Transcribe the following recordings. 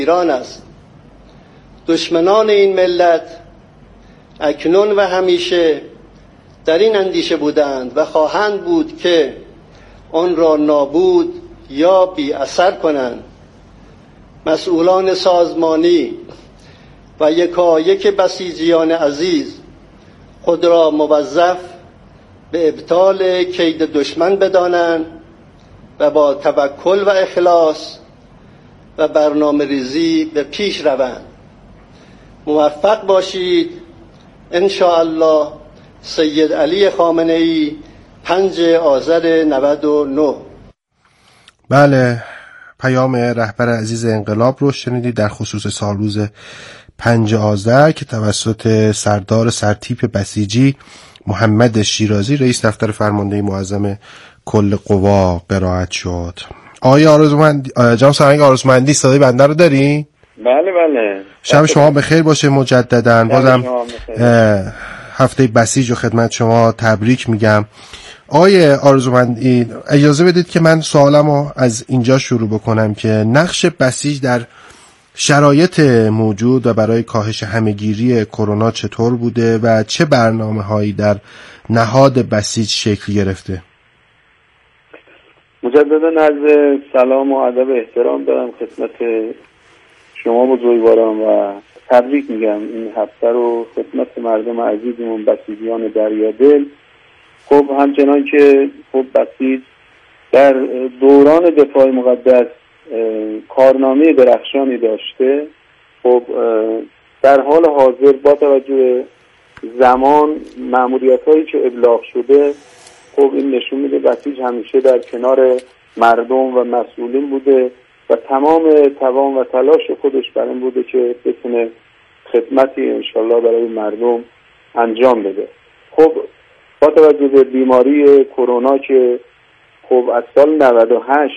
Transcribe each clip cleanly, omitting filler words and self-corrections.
ایران است. دشمنان این ملت اکنون و همیشه در این اندیشه بودند و خواهند بود که آن را نابود یا بی اثر کنند. مسئولان سازمانی و یکایک بسیجیان عزیز خود را موظف به ابطال کید دشمن بدانند و با توکل و اخلاص و برنامه ریزی به پیش روند. موفق باشید. ان شاء الله. سید علی خامنه‌ای 5 آذر 99. بله، پیام رهبر عزیز انقلاب رو شنیدید در خصوص سالروز 5 آذر که توسط سردار سرتیپ بسیجی محمد شیرازی رئیس دفتر فرمانده معظم کل قوا قرائت شد. آقای آرزومندی، جناب سرهنگ آرزومندی، صدای بنده رو داری؟ بله بله. شب شما بخیر باشه مجددا. بازم هفته بسیج رو خدمت شما تبریک میگم. آقای آرزومندی، اجازه بدید که من سوالمو از اینجا شروع بکنم که نقش بسیج در شرایط موجود و برای کاهش همهگیری کرونا چطور بوده و چه برنامه‌هایی در نهاد بسیج شکل گرفته؟ مجددا عرض سلام و ادب احترام دارم خدمت شما بزرگواران و تبریک میگم این هفته رو خدمت مردم عزیزمون بسیجیان دریادل. خب همچنان که خب بسیج در دوران دفاع مقدس کارنامه درخشانی داشته، خب در حال حاضر با توجه زمان مأموریت‌هایی که ابلاغ شده، خب این نشون میده بسیج همیشه در کنار مردم و مسئولین بوده و تمام توان و تلاش خودش بر این بوده که بتونه خدمتی انشالله برای مردم انجام بده. خب با توجه به بیماری کرونا که خب از سال 98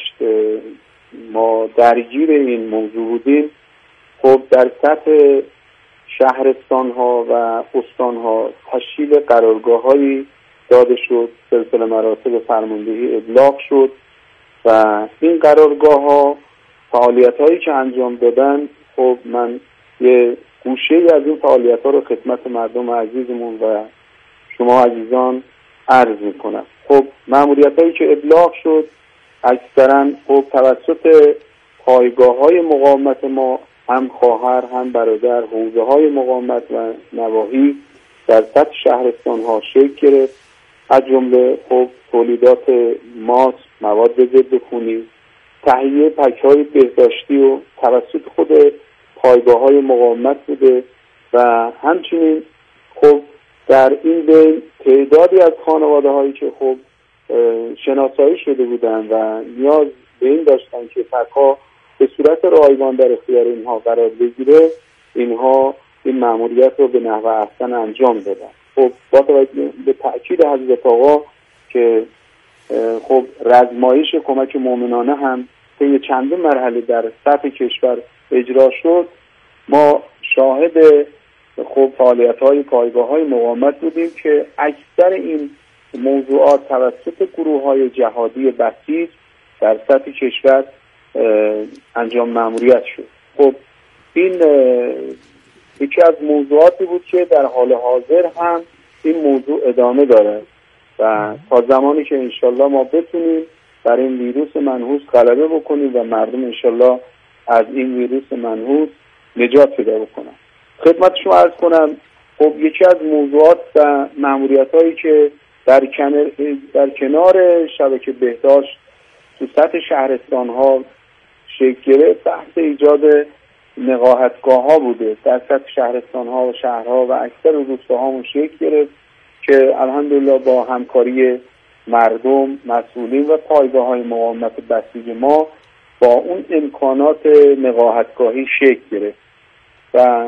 ما درگیر این موضوع بودیم، خب در سطح شهرستان ها و استان ها تشکیل قرارگاه هایی داده شد، سلسله مراتب فرماندهی ابلاغ شد و این قرارگاه ها فعالیت هایی که انجام دادن، خب من یه گوشه از این فعالیت ها رو خدمت مردم عزیزمون و شما عزیزان عرض میکنم. خب مأموریت هایی که ابلاغ شد اکثرا خب توسط پایگاه های مقاومت ما، هم خواهر هم برادر، حوزه های مقاومت و نواحی در سطح شهرستان ها شکل گرفت، از جمله خب تولیدات ماسک، مواد ضد خونی، تهیه پک‌های بهداشتی و توسط خود پایگاه‌های مقاومت بوده و همچنین خب در این بین تعدادی از خانواده‌هایی که خب شناسایی شده بودند و نیاز به این داشتن که پک‌ها به صورت رایگان در اختیار اینها قرار بگیره، اینها این مأموریت رو به نحو احسن انجام دادن. خب با توجه به تأکید حضرت آقا که خب رزمایش کمک مومنانه هم طی چندین مرحله در سطح کشور اجرا شد، ما شاهد خب فعالیت‌های پایگاه‌های مقاومت بودیم که اکثر این موضوعات توسط گروه‌های جهادی بسیج در سطح کشور انجام مأموریت شد. خب این یکی از موضوعاتی بود که در حال حاضر هم این موضوع ادامه داره و تا زمانی که انشالله ما بتونیم بر این ویروس منحوس غلبه بکنیم و مردم انشالله از این ویروس منحوس نجات پیدا بکنن. خدمت شما عرض کنم خب یکی از موضوعات و مأموریت‌هایی که در کنار شبکه بهداشت تو سطح شهرستان‌ها شکل گرفت، بحث ایجاد نقاهتگاه‌ها بوده. در سطح شهرستان‌ها و شهرها و اکثر روستاهامون شکل گرفت که الحمدلله با همکاری مردم، مسئولین و پایگاه‌های مقاومت بسیج ما با اون امکانات نقاهتگاهی شکل گرفت و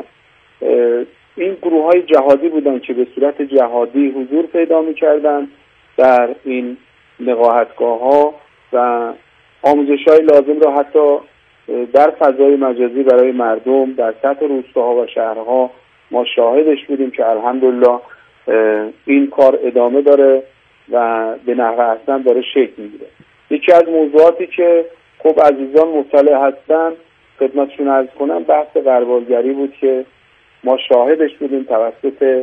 این گروه‌های جهادی بودن که به صورت جهادی حضور پیدا می‌کردن در این نقاهتگاه‌ها و آموزش‌های لازم را حتی در فضای مجازی برای مردم در سطح روستاها و شهرها ما شاهدش بودیم که الحمدلله این کار ادامه داره و به نحو احسن داره شکل میگیره. یکی از موضوعاتی که خب عزیزان مطلع هستن خدمتشون عرض کنم بحث غربالگری بود که ما شاهدش بودیم توسط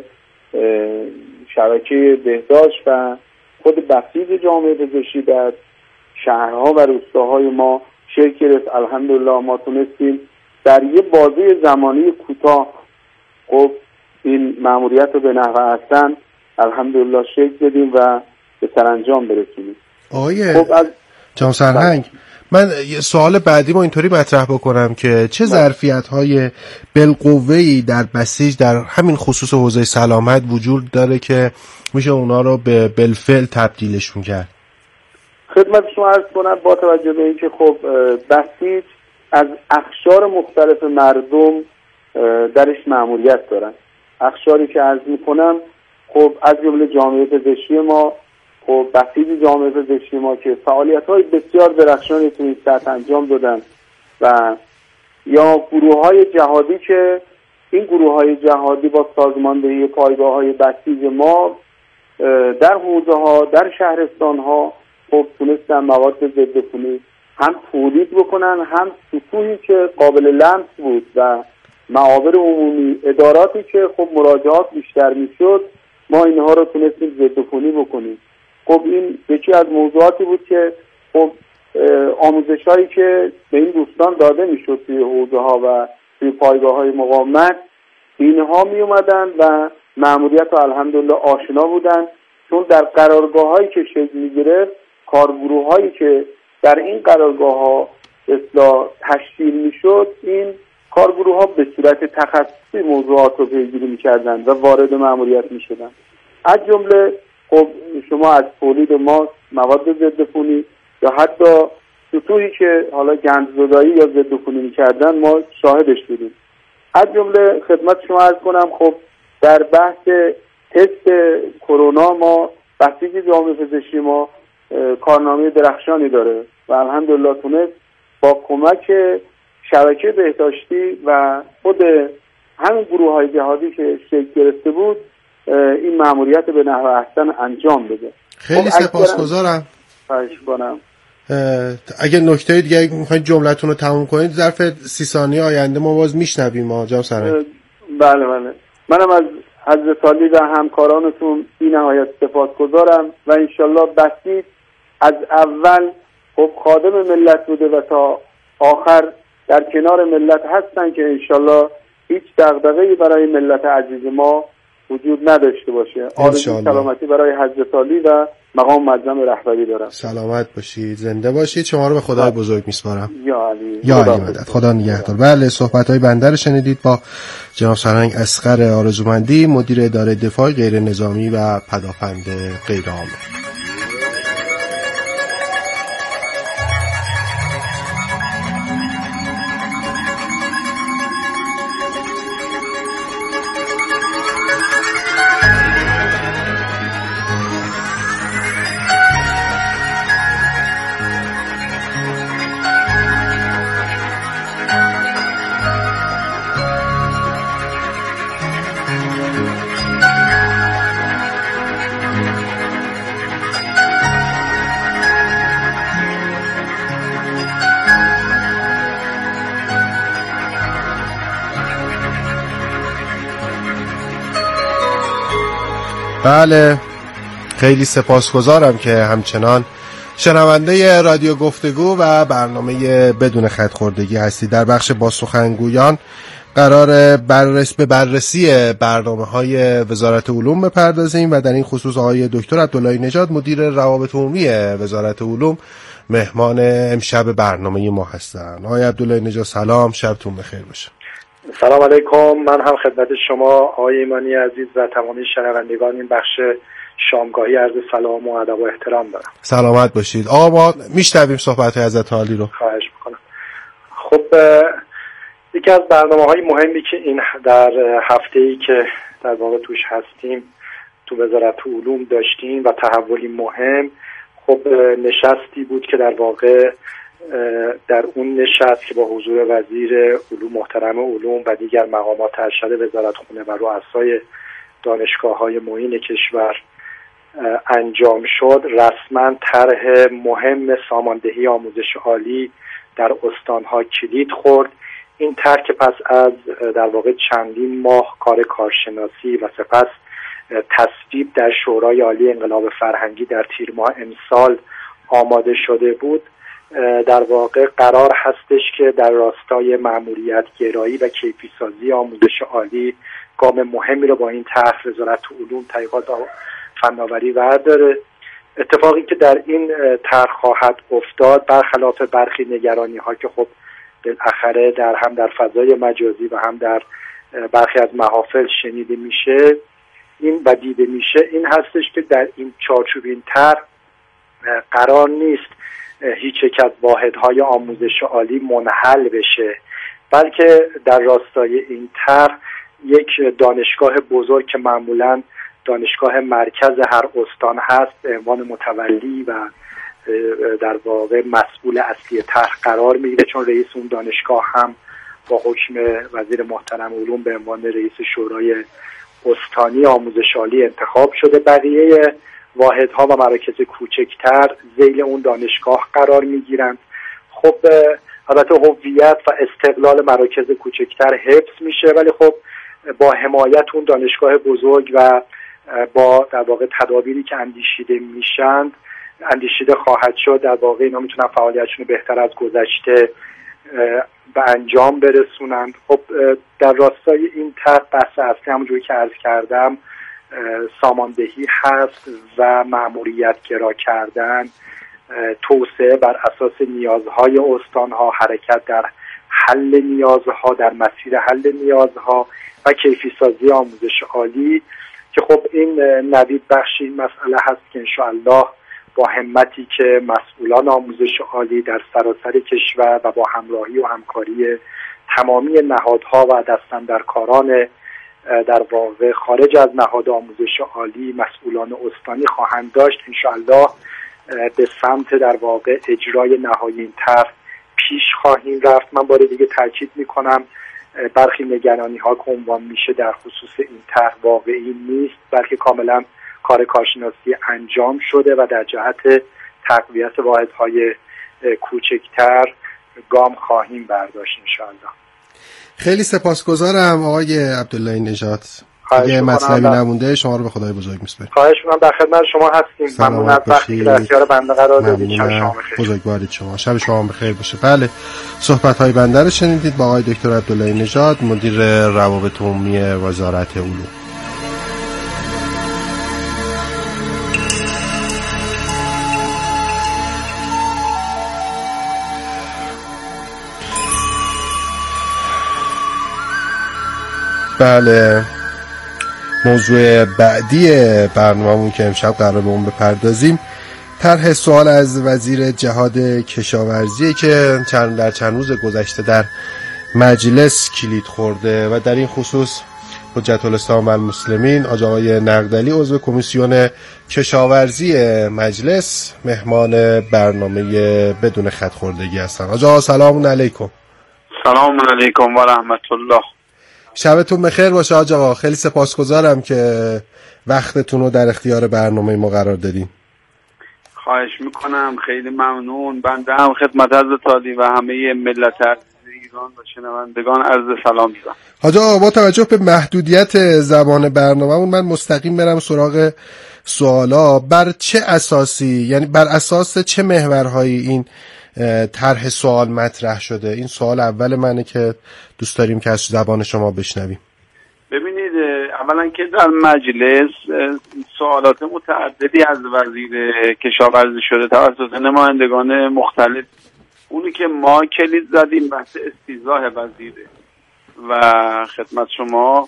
شبکه بهداشت و خود بسیج جامعه پزشکی در شهرها و روستاهای ما شکل گرفت. الحمدلله ما تونستیم در یه بازه زمانی کوتاه خب این مأموریت رو به نحو احسن الحمدلله شکل بدیم و به سرانجام برسونیم. خب از جناب سرهنگ من سوال بعدی ما اینطوری مطرح بکنم که چه ظرفیت‌های بالقوه‌ای در بسیج در همین خصوص حوزه سلامت وجود داره که میشه اونا رو به بالفعل تبدیلش می‌کرد؟ خدمت شما عرض کنم با توجه به اینکه خب بسیج از اقشار مختلف مردم درش مأموریت دارن. اقشاری که عرض می‌کنم خب از جمله جامعه پزشکی ما، خب بسیج جامعه پزشکی ما که فعالیت‌های بسیار درخشانی تو این سطح انجام دادن و یا گروه‌های جهادی که این گروه‌های جهادی با سازماندهی پایگاه‌های بسیج ما در حوزه‌ها در شهرستان‌ها خب تونستن مواد ضدعفونی هم تولید بکنن، هم سطوحی که قابل لمس بود و معابر عمومی اداراتی که خب مراجعات بیشتر میشد ما اینها رو تونستیم ضدعفونی بکنیم. خب این یکی از موضوعاتی بود که خب آموزش‌هایی که به این دوستان داده میشد توی حوزه‌ها و توی پایگاه‌های مقاومت اینها می اومدن و مأموریت رو الحمدلله آشنا بودن، چون در قرارگاه‌هایی که شکل می‌گرفت کارگروه‌هایی که در این قرارگاه‌ها اصلاح تشکیل میشد این کارگروه‌ها به صورت تخصصی موضوعات رو پیگیری می‌کردن و وارد مأموریت می‌شدن. از جمله خب شما از تولید ما مواد ضدعفونی یا حتی سطوحی که حالا گندزدایی یا ضدعفونی می‌کردن ما شاهدش بودیم. از جمله خدمت شما عرض کنم خب در بحث تست کرونا ما بسیج جامعه پزشکی ما کارنامه درخشانی داره و الحمدلله تونست با کمک شبکه بهداشتی و خود همین گروه‌های جهادی که شکل گرفته بود این مأموریت به نحو احسن انجام بده. خیلی سپاسگزارم. خواهش کنم. اگه نکته دیگه میخواید جملتون رو تموم کنید ظرف 30 ثانیه آینده ما باز میشنویم جناب سرهنگ. بله منم از حضرت علی و همکارانتون بی نهایت سپاسگزارم و انشالله بسیج از اول خب خادم ملت بوده و تا آخر در کنار ملت هستن که انشالله هیچ دغدغه‌ای برای ملت عزیز ما وجود نداشته باشه. آرزوی سلامتی برای حضرت علی و مقام معظم رهبری دارم. سلامت باشید، زنده باشید. شما رو به خدای بزرگ میسپارم. یا علی مدد. خدا نگهدار. بله صحبت‌های بنده رو شنیدید با جناب سرهنگ اصغر آرزومندی، مدیر اداره دفاع غیر نظامی و پدافند غیرعامل. بله خیلی سپاسگزارم که همچنان شنونده رادیو گفتگو و برنامه بدون خط‌خوردگی هستید. در بخش با سخنگویان قرار به بررسی برنامه‌های وزارت علوم بپردازیم و در این خصوص آقای دکتر عبداللهی نژاد مدیر روابط عمومی وزارت علوم مهمان امشب برنامه ما هستند. آقای عبداللهی نژاد سلام، شبتون بخیر باشه. سلام علیکم. من هم خدمت شما آقای ایمانی عزیز و تمامی شنوندگان این بخش شامگاهی عرض سلام و ادب و احترام دارم. سلامت باشید. آقا ما میشنویم صحبت‌های حضرت عالی رو. خواهش میکنم. خب یکی از برنامه‌های مهمی که این در هفته‌ای که در واقع توش هستیم تو وزارت علوم داشتیم و تحولی مهم، خب نشستی بود که در واقع در اون نشست که با حضور وزیر علوم محترم علوم و دیگر مقامات ارشد وزارتخونه و رؤسای دانشگاه‌های معین کشور انجام شد، رسما طرح مهم ساماندهی آموزش عالی در استانها کلید خورد. این طرح که پس از در واقع چندین ماه کار کارشناسی و سپس تصویب در شورای عالی انقلاب فرهنگی در تیر ماه امسال آماده شده بود، در واقع قرار هستش که در راستای مأموریت گرایی و کیفی سازی آموزش عالی گام مهمی رو با این طرح وزارت علوم تحقیقات فناوری برداره. اتفاقی که در این طرح خواهد افتاد، برخلاف برخی نگرانی ها که خب بالاخره هم در فضای مجازی و هم در برخی از محافل شنیده میشه و دیده میشه، این هستش که در این چارچوب این طرح قرار نیست هیچ یک از واحدهای آموزش عالی منحل بشه، بلکه در راستای این طرح یک دانشگاه بزرگ که معمولاً دانشگاه مرکز هر استان هست به عنوان متولی و در واقع مسئول اصلی طرح قرار میگیره، چون رئیس اون دانشگاه هم با حکم وزیر محترم علوم به عنوان رئیس شورای استانی آموزش عالی انتخاب شده. بقیه واحدها و مراکز کوچکتر ذیل اون دانشگاه قرار میگیرند. خب البته هویت و استقلال مراکز کوچکتر حفظ میشه، ولی خب با حمایت اون دانشگاه بزرگ و با در واقع تدابیری که اندیشیده خواهد شد، در واقع اینا میتونن فعالیتشون بهتر از گذشته به انجام برسونند. خب در راستای این طرح بحث اصلی همونجوری که عرض کردم ساماندهی هست و مأموریت گرا کردن، توسعه بر اساس نیازهای استانها، حرکت در حل نیازها، در مسیر حل نیازها و کیفی سازی آموزش عالی، که خب این نوید بخشی مسئله هست که انشاءالله با همتی که مسئولان آموزش عالی در سراسر کشور و با همراهی و همکاری تمامی نهادها و دستاندرکاران در واقع خارج از نهاد آموزش عالی، مسئولان استانی خواهند داشت، انشاءالله به سمت در واقع اجرای نهایی این طرح پیش خواهیم رفت. من بار دیگه تاکید میکنم برخی نگرانی ها که عنوان میشه در خصوص این طرح واقعی نیست، بلکه کاملا کار کارشناسی انجام شده و در جهت تقویت واحدهای کوچکتر گام خواهیم برداشت انشاءالله. خیلی سپاسگزارم آقای عبدالله نژاد. اگه مطلبی نمونده شما رو به خدای بزرگ میسپارم. خواهش می‌کنم، در خدمت شما هستیم. ممنون از وقتی که در اختیار بنده قرار دادید. شب شما بخیر. بزرگوارید شما. شب شما بخیر باشه. بله، صحبت‌های بنده رو شنیدید با آقای دکتر عبدالله نژاد، مدیر روابط عمومی وزارت علوم. بله، موضوع بعدی برنامه‌مون که امشب قرار به اون بپردازیم طرح سوال از وزیر جهاد کشاورزی که در چند روز گذشته در مجلس کلید خورده و در این خصوص حجت الاسلام و المسلمین آقای نقدلی عضو کمیسیون کشاورزی مجلس مهمان برنامه بدون خط خوردگی هستن. آقا سلام علیکم. سلام علیکم و رحمت الله. شبتون بخیر باشه آقا. خیلی سپاسگزارم که وقتتون رو در اختیار برنامه ما قرار دادین. خواهش میکنم، خیلی ممنون. بنده هم خدمت حضرت عالی و همه ملت ایران و شنوندگان عرض سلام می‌کنم. آقا با توجه به محدودیت زمان برنامه‌مون من مستقیم برم سراغ سوالا. بر چه اساسی، یعنی بر اساس چه محورهایی این طرح سوال مطرح شده؟ این سوال اول منه که دوست داریم که از زبان شما بشنویم. ببینید، اولا که در مجلس سوالات متعددی از وزیر کشاورزی شده توسط نمایندگان مختلف. اونی که ما کلید زدیم بحث استیضاح وزیره و خدمت شما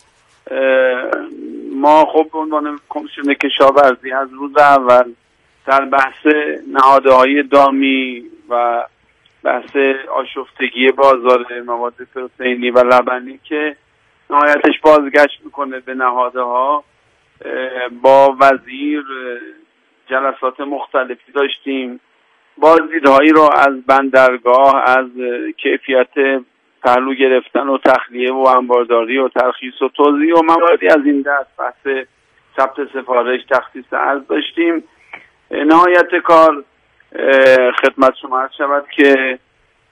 ما خب به عنوان کمیسیون کشاورزی از روز اول در بحث نهادهای دامی و بحث آشفتگی بازار مواد پروتئینی و لبنی که نهایتش بازگشت میکنه به نهادها، با وزیر جلسات مختلفی داشتیم، بازدیدهایی رو از بندرگاه، از کیفیت پهلو گرفتن و تخلیه و انبارداری و ترخیص و توزیع و مواردی از این دست، بحث ثبت سفارش، تخصیص ارز داشتیم. نهایت کار خدمت شما عرض شود که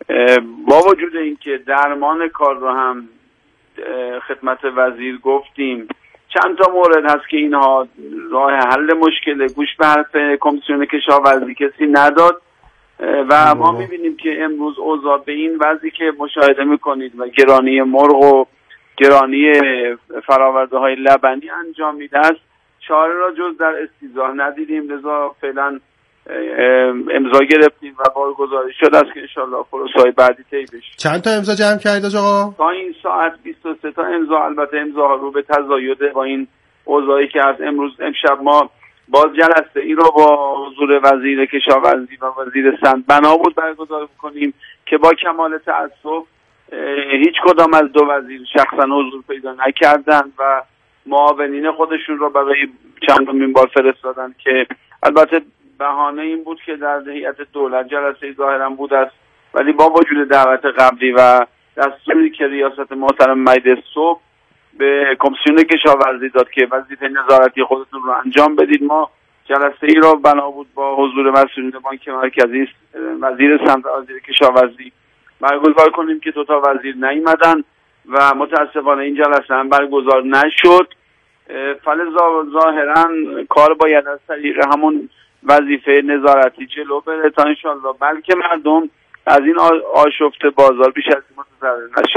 با وجود اینکه درمان کار رو هم خدمت وزیر گفتیم، چند تا مورد هست که اینها راه حل مشکل گوش به حرف کمیسیون کشاورزی کسی نداد و ما میبینیم که امروز اوضاع به این وضعی که مشاهده میکنید و گرانی مرغ و گرانی فراورده های لبنی انجام میده است، چاره را جز در استیضاح ندیدیم، لذا فعلا امضا گرفتیم و بارگذاری شده است که انشالله پروسه‌های بعدی طی بشه. چند تا امضا جمع کردید آقا؟ تا این ساعت 23 تا امضا. البته امضاها رو به تزاید با این اوضاعی که از امشب ما باز جلسه ای رو با حضور وزیر کشاورزی و وزیر سمت بنا بود برگزار کنیم که با کمال تأسف هیچ کدام از دو وزیر شخصا حضور پیدا نکردن و معاونین خودشون رو برای چندمین بار فرستادن که البته بهانه این بود که در هیئت دولت جلسه ظاهرا بود است، ولی با وجود دعوت قبلی و دستوری که ریاست محترم مجلس صبح به کمیسیون کشاورزی داد که وظیفه نظارتی خودتون رو انجام بدید، ما جلسه ای را بنا بود با حضور مسئولین بانک مرکزی، وزیر سمت و وزیر کشاورزی برگزار کنیم که دو تا وزیر نیامدن و متاسفانه این جلسه هم برگزار نشد. فلذا ظاهرا کار باید از طریق همون وظیفه نظارتی جلو بره تا انشالله بلکه مردم از این آشفته بازار بیش از این متضرر نشه.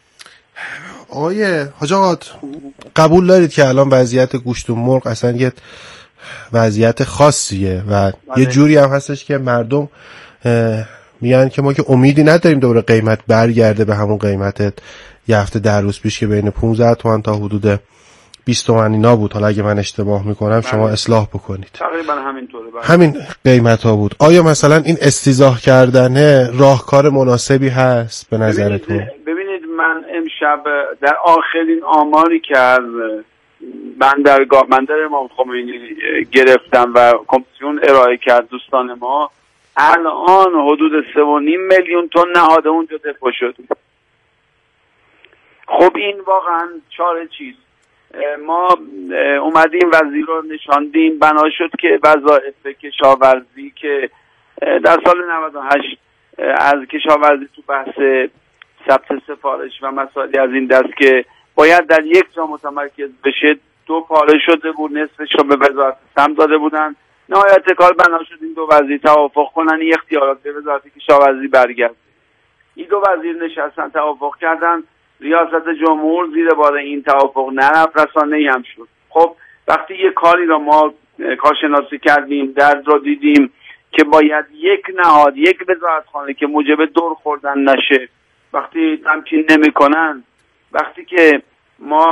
آقای حاج آقا قبول دارید که الان وضعیت گوشت و مرغ اصلا یه وضعیت خاصیه و یه جوری هم هستش که مردم میگن که ما که امیدی نداریم دوباره قیمت برگرده به همون قیمت یه هفته 10 روز پیش که بین 15 تومن تا حدود 20 تومن اینا بود. حالا اگه من اشتباه میکنم شما اصلاح بکنید. تقریبا همینطوره. همین قیمت ها بود. آیا مثلا این استیضاح کردنه راهکار مناسبی هست به نظرتون؟ ببینید من امشب در آخرین آماری که از بندر امام خمینی گرفتم و کمیسیون ارائه کرد دوستان ما، الان حدود 3.5 میلیون تن نهاده اونجا دپو شد. خب این واقعا چاره چیست؟ ما اومدیم وزیر رو نشاندیم، بنا شد که وظایف کشاورزی که در سال 98 از کشاورزی تو بحث ثبت سفارش و مسائلی از این دست که باید در یک جا متمرکز بشه 2 پاره شده بود، نصفش رو به وزارت سمت داده بودن. نهایت کار بنا شد این 2 وزیر توافق کنن این اختیارات به وزارت کشاورزی برگرده. این 2 وزیر نشستن توافق کردن، ریاست جمهور زیر بار این توافق نرفت، رسانه‌ای هم شد. خب وقتی یه کاری را ما کارشناسی کردیم، درد را دیدیم که باید یک نهاد، یک وزارتخانه که موجب دور خوردن نشه، وقتی تمکین نمی‌کنن، وقتی که ما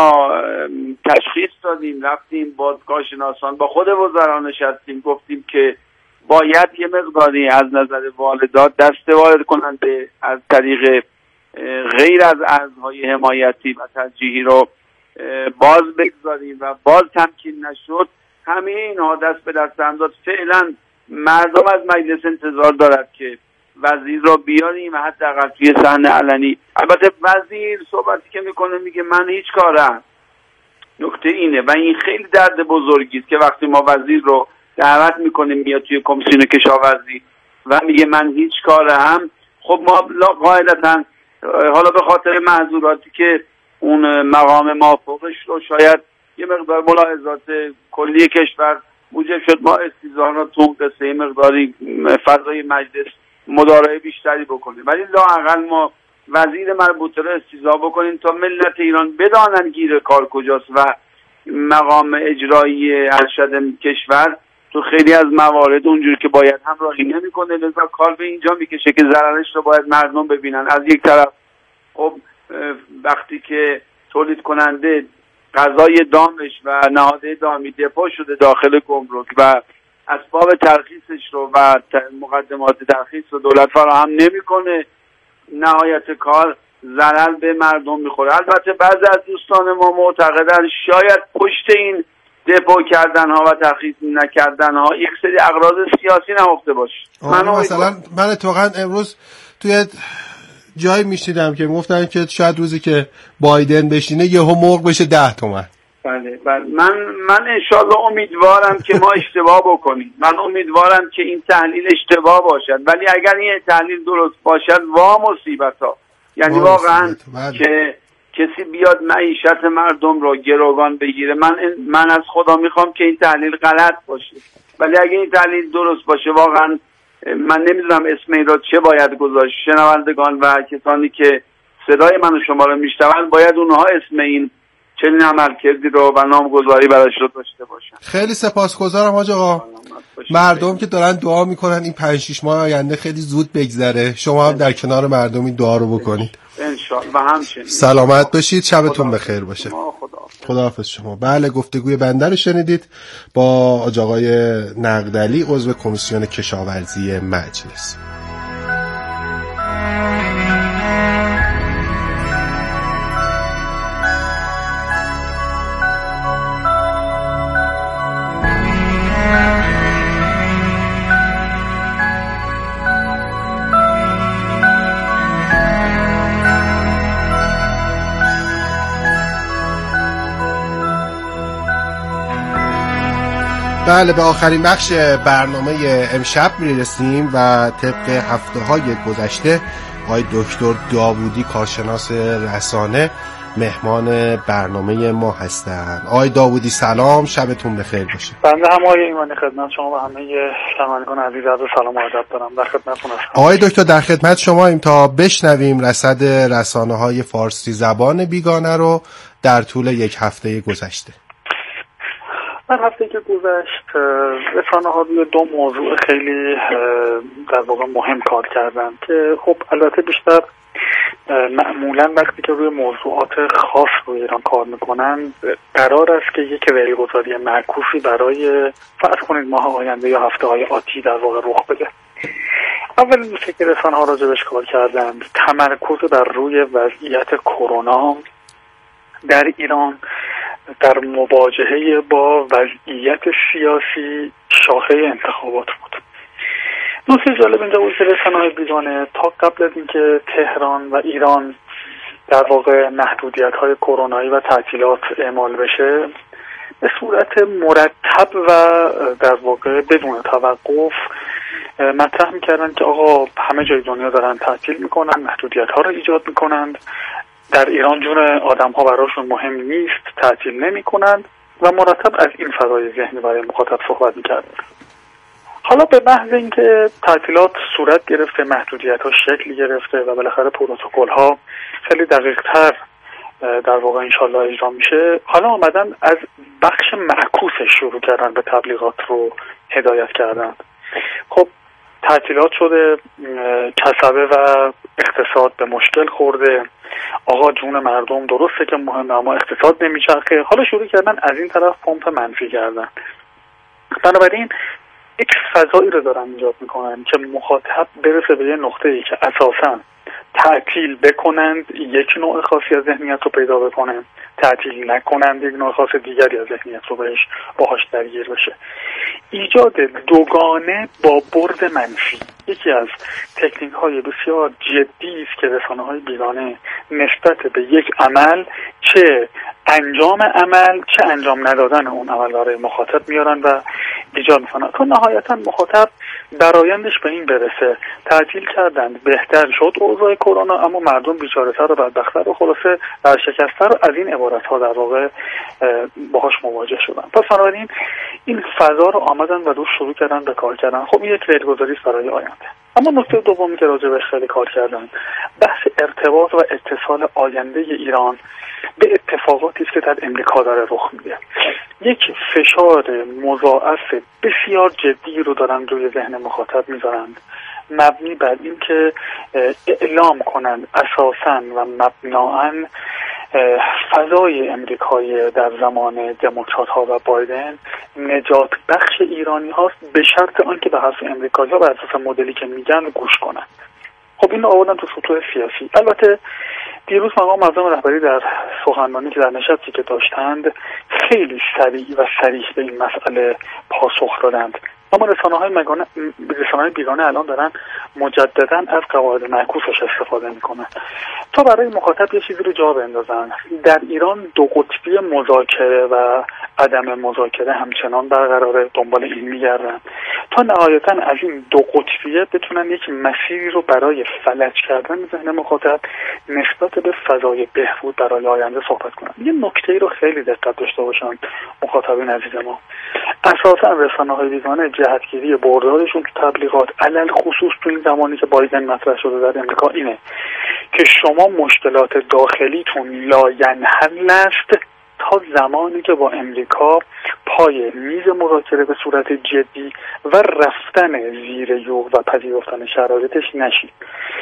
تشخیص دادیم، رفتیم با کارشناسان با خود وزرا نشستیم، گفتیم که باید یه مقداری از نظر واردات دست وارد کننده از طریق غیر از ارزهای حمایتی و ترجیحی رو باز بگذاریم و باز تمکین نشد، همه اینها دست به دست هم داد. فعلا مردم از مجلس انتظار دارد که وزیر رو بیاریم و حداقل توی صحنه علنی. البته وزیر صحبتی که میکنه میگه من هیچ کارم. نکته اینه و این خیلی درد بزرگی است که وقتی ما وزیر رو دعوت میکنیم میاد توی کمیسیون کشاورزی و میگه من هیچ کارم، خب ما قاعدتاً حالا به خاطر محظوراتی که اون مقام موافقش رو شاید یه مقدار ملاحظات کلی کشور موجب شد ما استیضاح را تو قصه مقداری فضای مجلس مدارای بیشتری بکنیم، ولی لااقل ما وزیر مربوطه رو استیضاح بکنیم تا ملت ایران بدانن گیر کار کجاست و مقام اجرایی ارشد کشور تو خیلی از موارد اونجوری که باید همراهی نمیکنه، لذا کار به اینجا میکشه که ضررش رو باید مردم ببینن. از یک طرف خب وقتی که تولید کننده غذای دامش و نهاده دامی دپو شده داخل گمرک و اسباب ترخیصش رو و مقدمات ترخیص رو دولت فراهم نمیکنه، نهایت کار ضرر به مردم میخوره. البته بعضی از دوستان ما معتقدن شاید پشت این دپو کردن ها و ترخیص نکردن ها یک سری اغراض سیاسی نهفته باشه. من اتفاقا امروز توی جایی میشنیدم که گفتن که شاید روزی که بایدن بشینه یهو مرغ بشه 10 تومن. بله من انشالله امیدوارم که ما اشتباه بکنیم. من امیدوارم که این تحلیل اشتباه باشد، ولی اگر این تحلیل درست باشد مصیبت ها، یعنی واقعا که کسی بیاد معیشت مردم رو گروگان بگیره. من از خدا میخوام که این تحلیل غلط باشه، ولی اگه این تحلیل درست باشه واقعا من نمیدونم اسم این رو چه باید گذاشت. شنوندگان و کسانی که صدای من و شما رو میشنوند باید اونها اسم این چنین عملکردی رو و نامگذاری براش رو داشته باشن. خیلی سپاسگزارم حاج آقا. مردم که دارن دعا میکنن این 5-6 ماه آینده خیلی زود بگذره، شما هم در کنار مردم این دعا رو بکنید انشالله. و همچنین سلامت باشید، شبتون بخیر باشه. خداحافظ شما. بله، گفتگوی بنده رو شنیدید با آقای نقدلی، عضو کمیسیون کشاورزی مجلس. بله، به آخرین بخش برنامه امشب میرسیم و طبق هفته‌های گذشته آقای دکتر داوودی، کارشناس رسانه، مهمان برنامه ما هستند. آقای داوودی سلام، شبتون بخیر باشه. بنده هم آقای ایمانی خدمت شما و همه شنوندگان عزیز عرض سلام و ادب دارم. در خدمتتون هستم. آقای دکتر در خدمت شماییم تا بشنویم رصد رسانه‌های فارسی زبان بیگانه رو در طول یک هفته گذشته. در هفته که گذشت رسانه‌ها روی دو موضوع خیلی در واقع مهم کار کردن که خب البته بیشتر معمولا وقتی که روی موضوعات خاص روی ایران کار میکنن قرار است که یک ریل‌گذاری معکوسی برای فرض کنید ماه آینده یا هفته‌های آتی در واقع رخ بده. اولین نکته که رسانه‌ها راجبش کار کردند تمرکز بر روی وضعیت کرونا در ایران در مواجهه با وضعیت سیاسی شاخه انتخابات بود. نکته جالب اینجا بود که رسانه‌های بیگانه تا قبل از اینکه تهران و ایران در واقع محدودیت‌های کرونایی و تعطیلات اعمال بشه به صورت مرتب و در واقع بدون توقف مطرح می‌کردن که آقا همه جای دنیا دارن تعطیل می‌کنن، محدودیت‌ها رو ایجاد می‌کنند، در ایران جون آدم‌ها براشون مهم نیست، تعطیل نمی‌کنند و مرتب از این فضای ذهنی برای مخاطب صحبت می‌کردن. حالا به محض اینکه تعطیلات صورت گرفته، محدودیت‌ها شکل گرفته و بالاخره پروتکل‌ها خیلی دقیق‌تر در واقع انشالله اجرا میشه، حالا آمدن از بخش معکوسش شروع کردن به تبلیغات رو هدایت کردن. خب تعطیلات شده، کسبه و اقتصاد به مشکل خورده، آقا جون مردم درسته که مهمه اما اقتصاد نمیچرخه. حالا شروع کردن از این طرف پمپ منفی کردن. بنابراین یک فضایی رو دارن ایجاد میکنن که مخاطب برسه به یه نقطه‌ای که اساساً تعطیل بکنند یک نوع خاصی از ذهنیت رو پیدا بکنند، تعطیل نکنند یک نوع خاص دیگری از ذهنیت رو باهاش درگیر بشه. ایجاد دوگانه با برد منفی یکی از تکنیک های بسیار جدی است که رسانه‌های بیگانه نسبت به یک عمل، چه انجام عمل چه انجام ندادن اون عمل برای مخاطب میارن و ایجاد میکنن تا نهایتا مخاطب درآیندش به این برسه تعطیل کردند بهتر شد اوضاع کرونا، اما مردم بیچاره‌تر و بدبخت‌تر و خلاصه ورشکست‌تر از این عبارت‌ها در واقع باهاش مواجه شدن. پس بنابراین این فضا رو آمدن و روش شروع کردن به کار کردن. خب این یک ریل‌گذاری است برای آینده. اما نکته دومی که راجع خیلی کار کردن بحث ارتباط و اتصال آینده ایران به اتفاقاتی است که در امریکا داره رخ میده. یک فشار مضاعف بسیار جدی رو دارن روی ذهن مخاطب میذارند، مبنی بر این که اعلام کنند اساساً و مبناً فضای امریکایی در زمان دموکرات ها و بایدن نجات بخش ایرانی هاست به شرط آنکه به حسب امریکایی ها بر اساس مدلی که میگن گوش کنند. خب این رو آوردن تو سطوح سیاسی. البته دیروز مقام معظم رهبری در سخنرانی که در نشستی که داشتند خیلی سریع و صریح به این مسئله پاسخ دادند. اما رسانه‌های بیگانه الان دارن مجدداً از قواعد معکوسش استفاده میکنن تا برای مخاطب یه چیزی رو جا بندازن. در ایران دو قطبی مذاکره و عدم مذاکره همچنان برقراره، دنبال این میگردن تا نهایتاً از این دو قطبیه بتونن یک مسیری رو برای فلج کردن ذهن مخاطب نسبت به فضای بهبود برای آینده صحبت کنن. یه نکته‌ای رو خیلی دقت داشته باشن مخاطبین عزیز ما. اساساً رسانه‌های بیگانه جهتگیری بردارشون تو تبلیغات علل خصوص تو این زمانی که بایدن مطرح شده در امریکا اینه که شما مشکلات داخلیتون لاینحل است تا زمانی که با امریکا پای میز مذاکره به صورت جدی و رفتن زیر یوغ و پذیرفتن شرایطش نشید.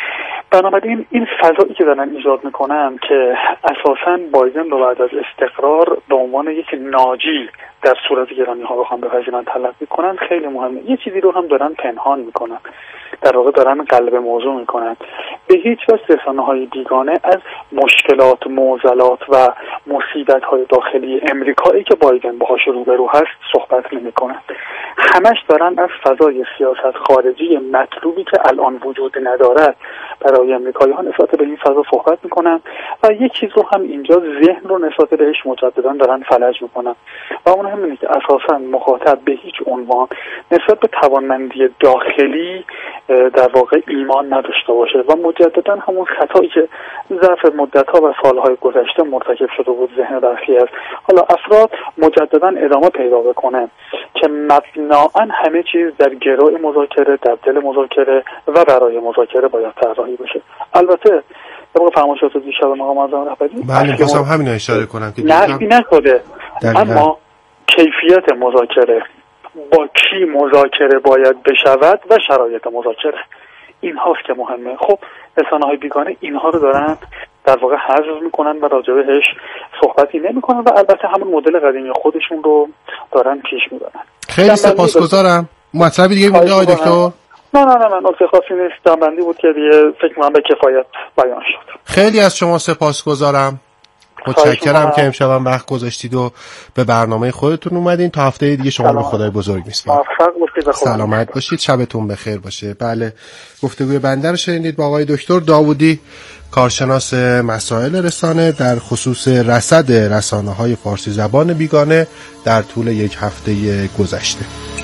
بنابراین این فضایی که دارن ایجاد میکنن که اساساً بایدن رو بعد از استقرار به عنوان یک ناجی در صورت گرانی ها بخوام بپذیرن تلقی کنن خیلی مهمه. یه چیزی رو هم دارن پنهان میکنن، در واقع دارن قلب موضوع میکنن. به هیچ وجه رسانه‌های بیگانه از مشکلات، معضلات و مصیبت‌های داخلی امریکایی که بایدن باهاش روبرو هست صحبت نمیکنن. همش دارن از فضای سیاست خارجی مطلوبی که الان وجود ندارد برای امریکایی‌ها نسبت به این فضا صحبت میکنن و یک چیز رو هم اینجا ذهن رو نسبت بهش مجددا دارن فلج میکنن و اون هم اینه که اساساً مخاطب به هیچ عنوان نسبت به توانمندی داخلی در واقع ایمان نداشته باشه و مجددا همون خطایی که ظرف مدت‌ها و سال‌های گذشته مرتکب شده بود ذهن برخی از حالا افراد مجددا ادامه پیدا بکنه که مبناً همه چیز در گروه مذاکره، در دل مذاکره و برای مذاکره باید طراحی بشه. البته طبق فرمایشات دیشب مقام معظم رهبری بله می‌خواستم همین اشاره کنم که نقدی نشده، اما کیفیت مذاکره، با کی مذاکره باید بشود و شرایط مذاکره این هاست که مهمه. خب رسانه‌های بیگانه اینها رو دارن در واقع حذف میکنن و راجبش صحبتی نمیکنن و البته همون مدل قدیمی خودشون رو دارن پیش میبرن. خیلی سپاسگزارم. مطلبی دیگه مونده آقای دکتر؟ نه نکته خاصی نیست، جنبندی بود که دیگه فکر می‌کنم به کفایت بیان شد. خیلی از شما سپاسگزارم. متشکرم که امشب وقت گذاشتید و به برنامه خودتون اومدین. تا هفته دیگه شما رو خدای بزرگ میسپارم. سلامت باشید، شبتون بخیر باشه. بله، گفتگوی بنده رو شنیدید با آقای دکتر داوودی، کارشناس مسائل رسانه در خصوص رصد رسانه‌های فارسی زبان بیگانه در طول یک هفته گذشته.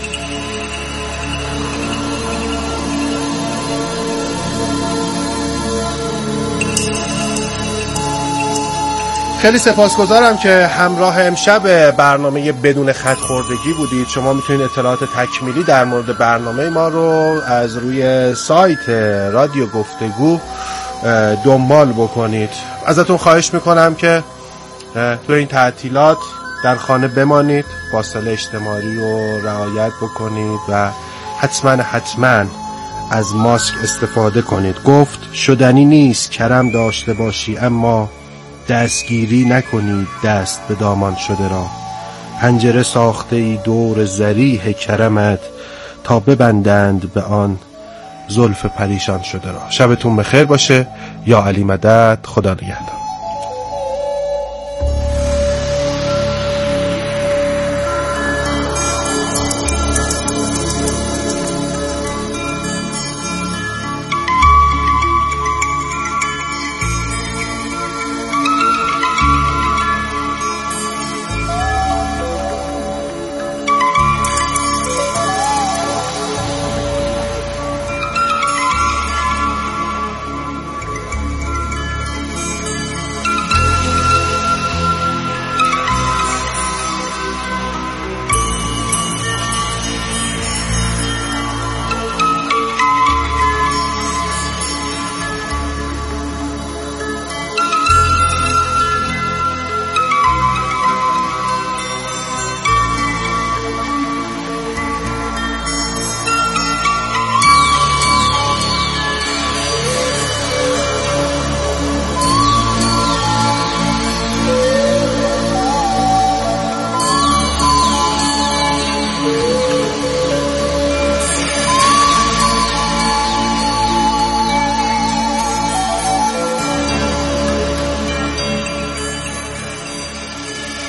خیلی سپاسگزارم که همراه امشب برنامه بدون خط خوردگی بودید. شما میتونید اطلاعات تکمیلی در مورد برنامه ما رو از روی سایت رادیو گفتگو دنبال بکنید. ازتون خواهش میکنم که تو این تعطیلات در خانه بمانید، فاصله اجتماعی رو رعایت بکنید و حتما از ماسک استفاده کنید. گفت شدنی نیست کرم داشته باشی اما دستگیری نکنید دست به دامان شده را. پنجره ساخته ای دور ذریح کرمت تا ببندند به آن زلف پریشان شده را. شبتون بخیر باشه. یا علی مدد. خدا نگهدار.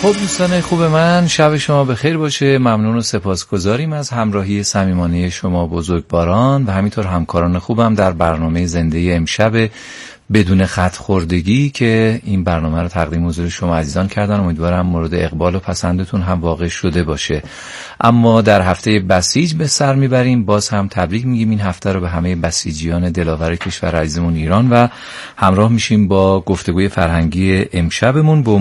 خب دوستان خوب من، شب شما بخیر باشه. ممنون و سپاسگزاریم از همراهی صمیمانه شما بزرگواران و همینطور همکاران خوبم در برنامه زنده امشب بدون خط خوردگی که این برنامه رو تقدیم حضور شما عزیزان کردن. امیدوارم مورد اقبال و پسندتون هم واقع شده باشه. اما در هفته بسیج به سر میبریم. باز هم تبریک میگیم این هفته رو به همه بسیجیان دلاور کشور عزیزمون ایران و همراه میشیم با گفتگوی فرهنگی امشبمون.